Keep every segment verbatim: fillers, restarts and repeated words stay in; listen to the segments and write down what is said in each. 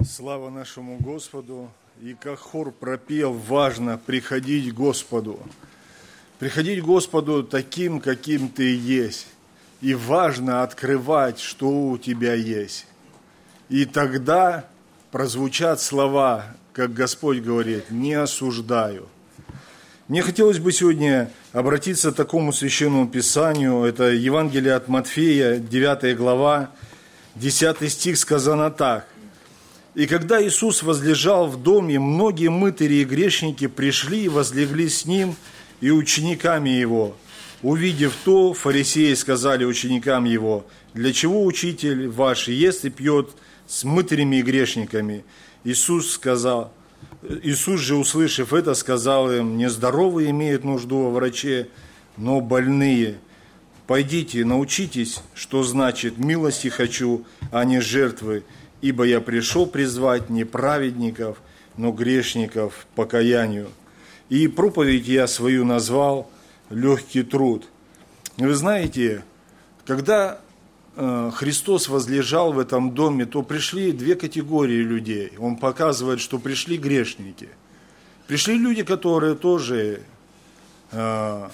Слава нашему Господу! И как хор пропел, важно приходить к Господу. Приходить к Господу таким, каким ты есть. И важно открывать, что у тебя есть. И тогда прозвучат слова, как Господь говорит, не осуждаю. Мне хотелось бы сегодня обратиться к такому священному писанию. Это Евангелие от Матфея, девятая глава, десятый стих, сказано так. «И когда Иисус возлежал в доме, многие мытари и грешники пришли и возлегли с Ним и учениками Его. Увидев то, фарисеи сказали ученикам Его, «Для чего учитель ваш ест и пьет с мытарями и грешниками?» Иисус сказал, Иисус же, услышав это, сказал им, «Нездоровые имеют нужду во враче, но больные. Пойдите, научитесь, что значит «милости хочу, а не жертвы». Ибо я пришел призвать не праведников, но грешников к покаянию. И проповедь я свою назвал «Легкий труд». Вы знаете, когда Христос возлежал в этом доме, то пришли две категории людей. Он показывает, что пришли грешники. Пришли люди, которые тоже к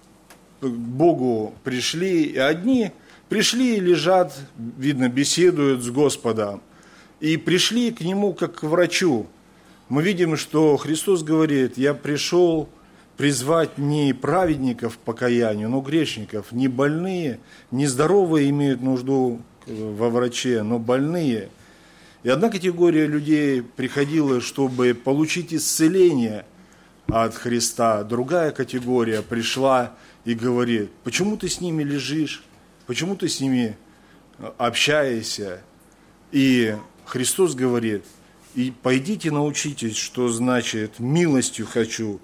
Богу пришли. И одни пришли и лежат, видно, беседуют с Господом. И пришли к Нему как к врачу. Мы видим, что Христос говорит, я пришел призвать не праведников к покаянию, но грешников. Не больные, не здоровые имеют нужду во враче, но больные. И одна категория людей приходила, чтобы получить исцеление от Христа. Другая категория пришла и говорит, почему ты с ними лежишь, почему ты с ними общаешься? И Христос говорит, и пойдите научитесь, что значит «милостью хочу»,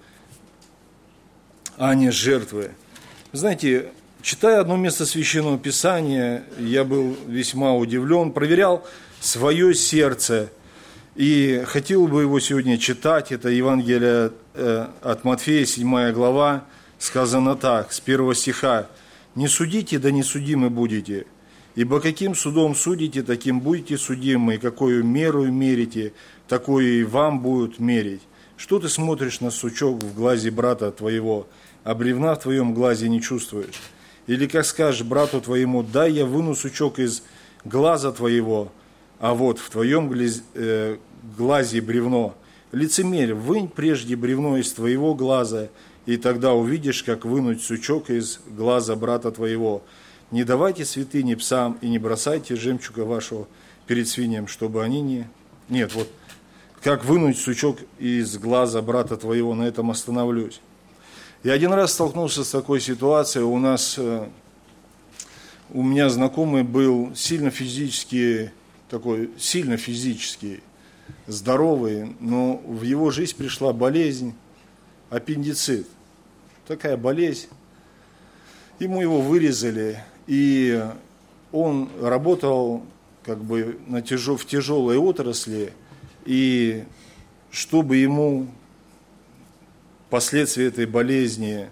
а не жертвы. Знаете, читая одно место Священного Писания, я был весьма удивлен, проверял свое сердце, и хотел бы его сегодня читать. Это Евангелие от Матфея, седьмая глава, сказано так, с первого стиха. «Не судите, да не судимы будете». Ибо каким судом судите, таким будете судимы, и какую меру мерите, такую и вам будут мерить. Что ты смотришь на сучок в глазе брата твоего, а бревна в твоем глазе не чувствуешь? Или как скажешь брату твоему, дай я выну сучок из глаза твоего, а вот в твоем глазе бревно. Лицемерь, вынь прежде бревно из твоего глаза, и тогда увидишь, как вынуть сучок из глаза брата твоего. Не давайте святыни псам и не бросайте жемчуга вашего перед свиньям, чтобы они не... Нет, вот как вынуть сучок из глаза брата твоего, на этом остановлюсь. Я один раз столкнулся с такой ситуацией. У нас, у меня знакомый был сильно физически, такой сильно физически здоровый, но в его жизнь пришла болезнь, аппендицит. Такая болезнь. Ему его вырезали. И он работал как бы на тяжел, в тяжелой отрасли, и чтобы ему последствия этой болезни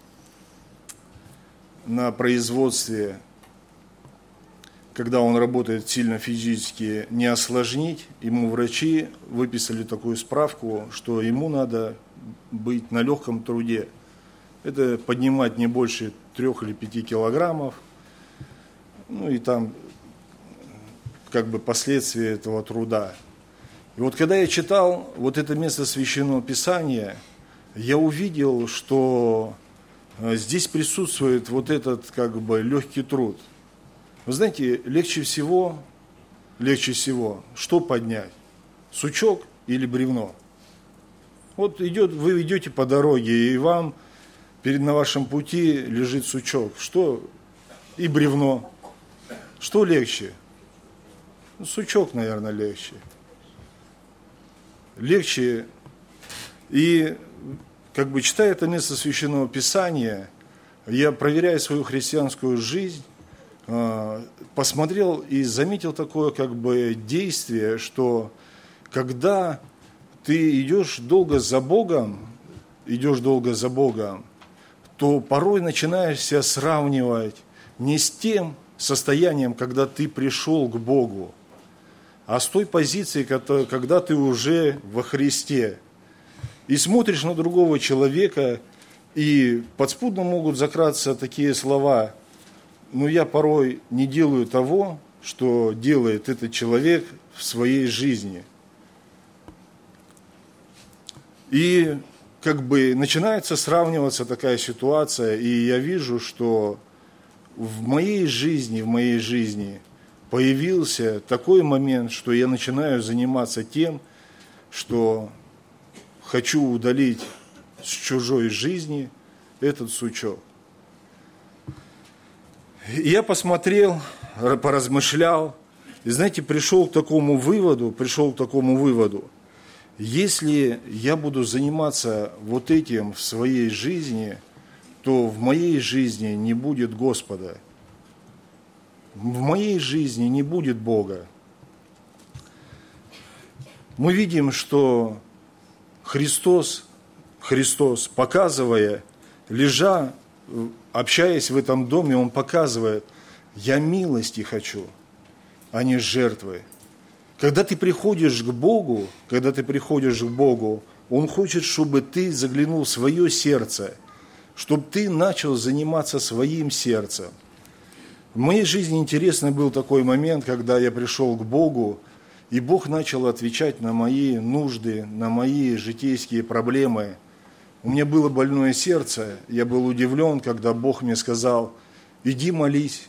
на производстве, когда он работает сильно физически, не осложнить, ему врачи выписали такую справку, что ему надо быть на легком труде. Это поднимать не больше трех или пяти килограммов. Ну и там как бы последствия этого труда. И вот когда я читал вот это место Священного Писания, я увидел, что здесь присутствует вот этот как бы легкий труд. Вы знаете, легче всего, легче всего, что поднять? Сучок или бревно? Вот идет, вы идете по дороге, и вам перед на вашем пути лежит сучок. Что? И бревно. Что легче? Ну, сучок, наверное, легче. Легче. И как бы читая это место Священного Писания, я, проверяя свою христианскую жизнь, посмотрел и заметил такое как бы действие, что когда ты идешь долго за Богом, идешь долго за Богом, то порой начинаешь себя сравнивать не с тем состоянием, когда ты пришел к Богу, а с той позиции, когда ты уже во Христе. И смотришь на другого человека, и подспудно могут закраться такие слова: «Но я порой не делаю того, что делает этот человек в своей жизни». И как бы начинается сравниваться такая ситуация, и я вижу, что в моей жизни, в моей жизни появился такой момент, что я начинаю заниматься тем, что хочу удалить с чужой жизни этот сучок. И я посмотрел, поразмышлял, и, знаете, пришел к такому выводу, пришел к такому выводу, если я буду заниматься вот этим в своей жизни, то в моей жизни не будет Господа, в моей жизни не будет Бога. Мы видим, что Христос, Христос, показывая, лежа, общаясь в этом доме, Он показывает: я милости хочу, а не жертвы. Когда ты приходишь к Богу, когда ты приходишь к Богу, Он хочет, чтобы ты заглянул в свое сердце, чтобы ты начал заниматься своим сердцем. В моей жизни интересный был такой момент, когда я пришел к Богу, и Бог начал отвечать на мои нужды, на мои житейские проблемы. У меня было больное сердце, я был удивлен, когда Бог мне сказал: иди молись.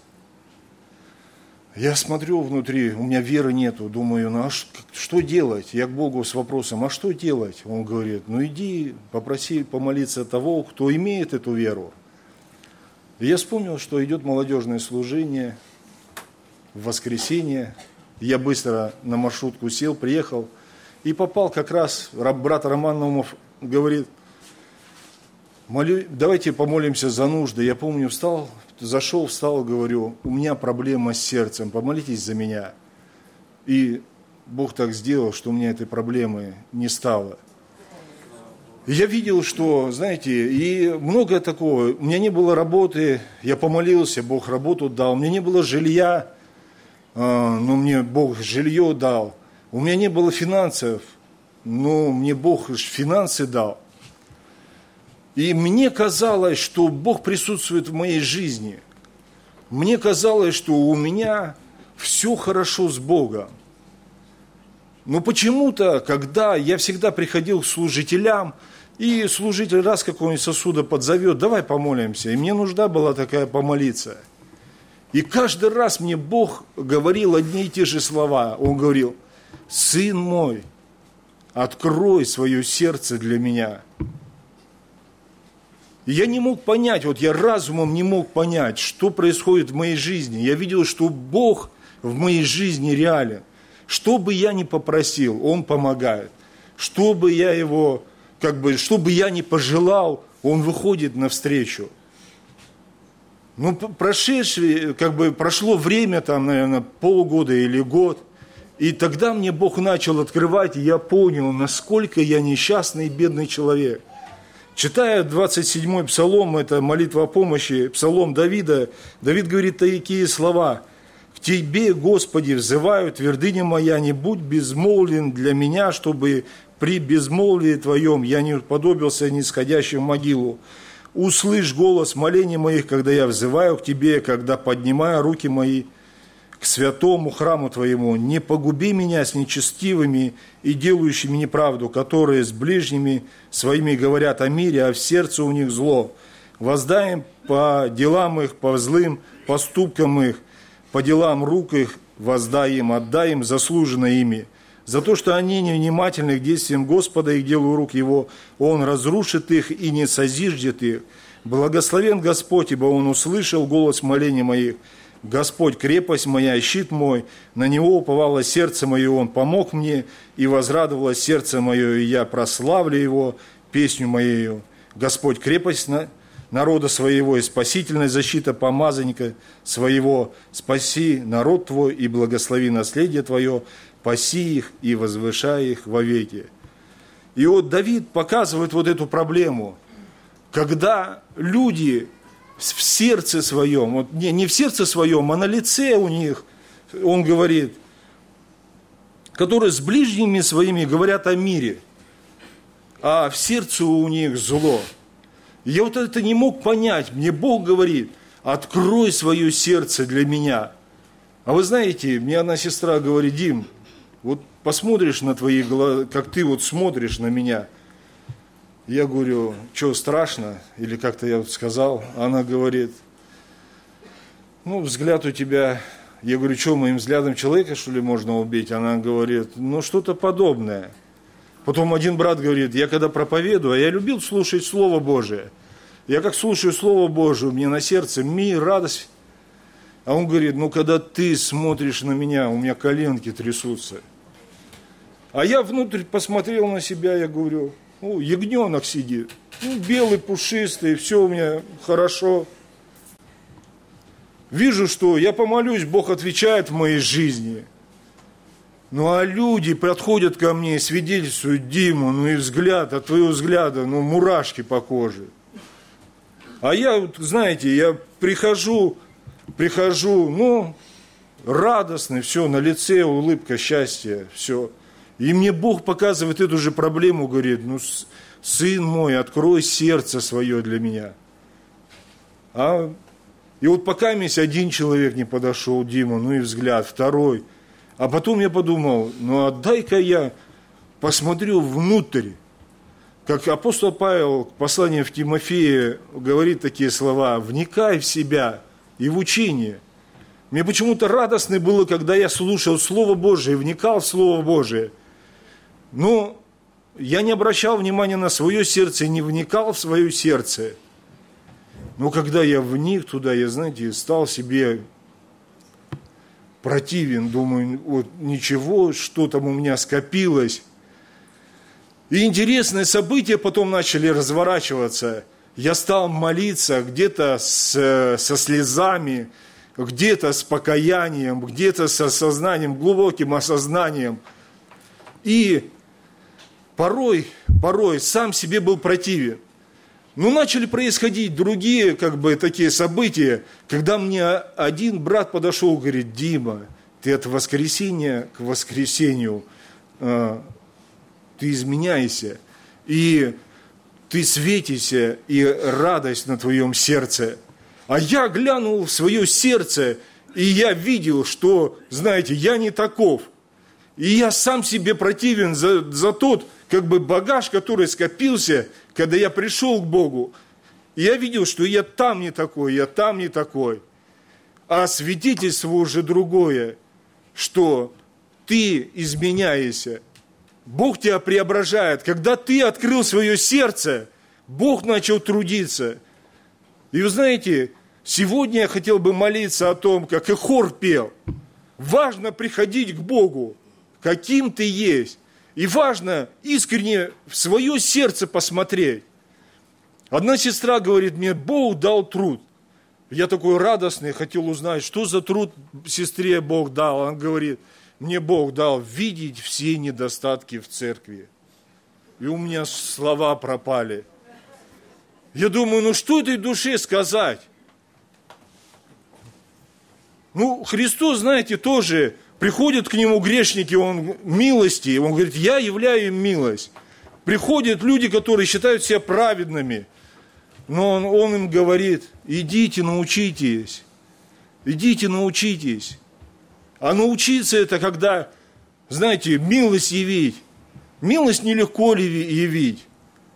Я смотрю внутри, у меня веры нету, думаю, ну а что делать? Я к Богу с вопросом: а что делать? Он говорит: ну иди, попроси помолиться того, кто имеет эту веру. И я вспомнил, что идет молодежное служение в воскресенье. Я быстро на маршрутку сел, приехал и попал как раз, брат Роман Наумов говорит: молю, давайте помолимся за нужды. Я помню, встал, зашел, встал, говорю: у меня проблема с сердцем, помолитесь за меня. И Бог так сделал, что у меня этой проблемы не стало. И я видел, что, знаете, и многое такого. У меня не было работы, я помолился, Бог работу дал. У меня не было жилья, но мне Бог жилье дал. У меня не было финансов, но мне Бог финансы дал. И мне казалось, что Бог присутствует в моей жизни. Мне казалось, что у меня все хорошо с Богом. Но почему-то, когда я всегда приходил к служителям, и служитель раз какого-нибудь сосуда подзовет: давай помолимся. И мне нужда была такая помолиться. И каждый раз мне Бог говорил одни и те же слова. Он говорил: сын мой, открой свое сердце для меня. И я не мог понять, вот я разумом не мог понять, что происходит в моей жизни. Я видел, что Бог в моей жизни реален. Что бы я ни попросил, Он помогает. Что бы я его, как бы, что бы я ни пожелал, Он выходит навстречу. Ну, прошедшее, как бы прошло время, там, наверное, полгода или год, и тогда мне Бог начал открывать, и я понял, насколько я несчастный и бедный человек. Читая двадцать седьмой псалом, это молитва о помощи, псалом Давида, Давид говорит такие слова: «К Тебе, Господи, взываю, твердыня моя, не будь безмолвен для меня, чтобы при безмолвии Твоем я не уподобился нисходящим в могилу. Услышь голос молений моих, когда я взываю к Тебе, когда поднимаю руки мои к святому храму Твоему. Не погуби меня с нечестивыми и делающими неправду, которые с ближними своими говорят о мире, а в сердце у них зло. Воздай им по делам их, по злым поступкам их, по делам рук их, воздай им, отдай им заслуженное ими. За то, что они невнимательны к действиям Господа и к делу рук Его, Он разрушит их и не созиждет их. Благословен Господь, ибо Он услышал голос молений моих. Господь, крепость моя, щит мой, на Него уповало сердце мое, Он помог мне, и возрадовалось сердце мое, и я прославлю Его песню моею. Господь, крепость народа своего и спасительная защита помазанника своего. Спаси народ Твой и благослови наследие Твое, паси их и возвышай их вовеки». И вот Давид показывает вот эту проблему, когда люди в сердце своем, вот не, не в сердце своем, а на лице у них, он говорит: которые с ближними своими говорят о мире, а в сердце у них зло. Я вот это не мог понять. Мне Бог говорит, открой свое сердце для меня. А вы знаете, мне одна сестра говорит: Дим, вот посмотришь на твои глаза, как ты вот смотришь на меня. Я говорю: что, страшно? Или как-то я вот сказал. Она говорит: ну, взгляд у тебя... Я говорю: что, моим взглядом человека, что ли, можно убить? Она говорит: ну, что-то подобное. Потом один брат говорит: я когда проповедую, а я любил слушать Слово Божие. Я как слушаю Слово Божие, у меня на сердце мир, радость. А он говорит: ну, когда ты смотришь на меня, у меня коленки трясутся. А я внутрь посмотрел на себя, я говорю: ну, ягненок сидит, ну, белый, пушистый, все у меня хорошо. Вижу, что я помолюсь, Бог отвечает в моей жизни. Ну, а люди подходят ко мне и свидетельствуют: Дима, ну и взгляд, от твоего взгляда, ну, мурашки по коже. А я, знаете, я прихожу, прихожу, ну, радостный, все, на лице улыбка, счастье, все. И мне Бог показывает эту же проблему, говорит: ну, сын мой, открой сердце свое для меня. А... И вот пока мне один человек не подошел, Дима, ну и взгляд, второй. А потом я подумал: ну отдай-ка я посмотрю внутрь. Как апостол Павел в послании в Тимофея говорит такие слова: вникай в себя и в учение. Мне почему-то радостно было, когда я слушал Слово Божие, вникал в Слово Божие. Но я не обращал внимания на свое сердце, не вникал в свое сердце. Но когда я вник туда, я, знаете, стал себе противен. Думаю, вот ничего, что там у меня скопилось. И интересные события потом начали разворачиваться. Я стал молиться где-то с, со слезами, где-то с покаянием, где-то с осознанием, глубоким осознанием. И порой, порой сам себе был противен. Но начали происходить другие, как бы, такие события, когда мне один брат подошел и говорит: Дима, ты от воскресения к воскресению, э, ты изменяйся, и ты светишься, и радость на твоем сердце. А я глянул в свое сердце, и я видел, что, знаете, я не таков. И я сам себе противен за, за тот, как бы, багаж, который скопился, когда я пришел к Богу. И я видел, что я там не такой, я там не такой. А свидетельство уже другое, что ты изменяешься. Бог тебя преображает. Когда ты открыл свое сердце, Бог начал трудиться. И вы знаете, сегодня я хотел бы молиться о том, как и хор пел. Важно приходить к Богу, каким ты есть. И важно искренне в свое сердце посмотреть. Одна сестра говорит мне: Бог дал труд. Я такой радостный, хотел узнать, что за труд сестре Бог дал. Она говорит: мне Бог дал видеть все недостатки в церкви. И у меня слова пропали. Я думаю, ну что этой душе сказать? Ну, Христос, знаете, тоже... Приходят к нему грешники, он милости, он говорит: я являю им милость. Приходят люди, которые считают себя праведными, но он, он им говорит: идите, научитесь, идите, научитесь. А научиться это когда, знаете, милость явить. Милость нелегко ли явить.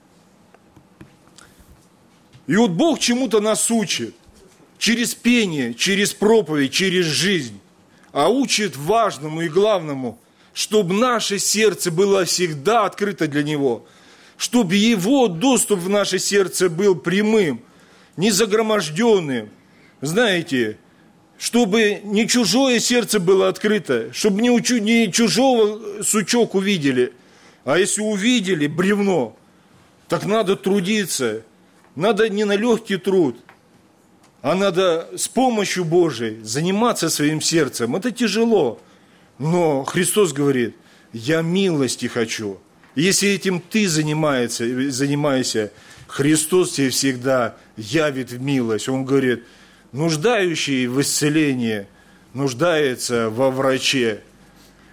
И вот Бог чему-то нас учит. Через пение, через проповедь, через жизнь. А учит важному и главному, чтобы наше сердце было всегда открыто для Него, чтобы Его доступ в наше сердце был прямым, не загроможденным, знаете, чтобы не чужое сердце было открыто, чтобы не, учу, не чужого сучок увидели, а если увидели бревно, так надо трудиться, надо не на легкий труд, а надо с помощью Божией заниматься своим сердцем. Это тяжело. Но Христос говорит: я милости хочу. Если этим ты занимаешься, занимаешься, Христос тебе всегда явит в милость. Он говорит: нуждающий в исцелении нуждается во враче.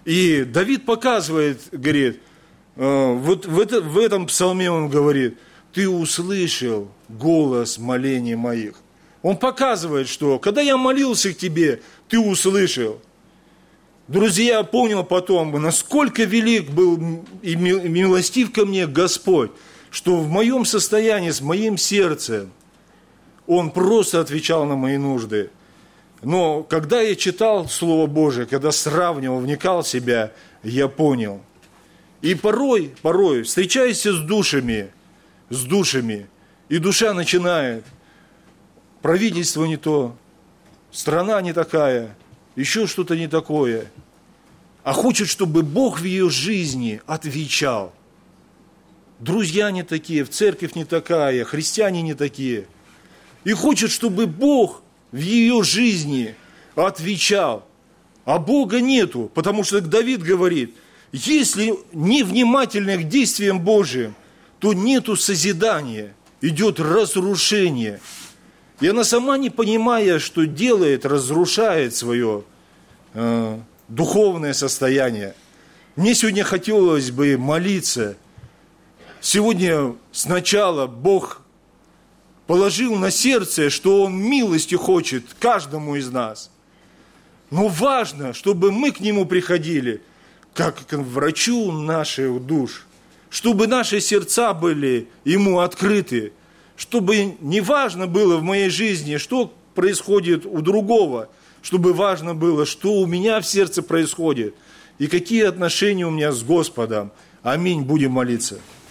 И Давид показывает, говорит, вот в, это, в этом псалме он говорит, ты услышал голос молений моих. Он показывает, что когда я молился к тебе, ты услышал. Друзья, я понял потом, насколько велик был и милостив ко мне Господь, что в моем состоянии, с моим сердцем, Он просто отвечал на мои нужды. Но когда я читал Слово Божие, когда сравнивал, вникал в себя, я понял. И порой, порой, встречаясь с душами, с душами, и душа начинает, правительство не то, страна не такая, еще что-то не такое, а хочет, чтобы Бог в ее жизни отвечал. Друзья не такие, в церковь не такая, христиане не такие. И хочет, чтобы Бог в ее жизни отвечал. А Бога нету, потому что Давид говорит, если невнимательны к действиям Божьим, то нету созидания, идет разрушение. И она сама, не понимая, что делает, разрушает свое э, духовное состояние. Мне сегодня хотелось бы молиться. Сегодня сначала Бог положил на сердце, что Он милости хочет каждому из нас. Но важно, чтобы мы к Нему приходили, как к врачу наших душ, чтобы наши сердца были Ему открыты, чтобы не важно было в моей жизни, что происходит у другого, чтобы важно было, что у меня в сердце происходит и какие отношения у меня с Господом. Аминь. Будем молиться.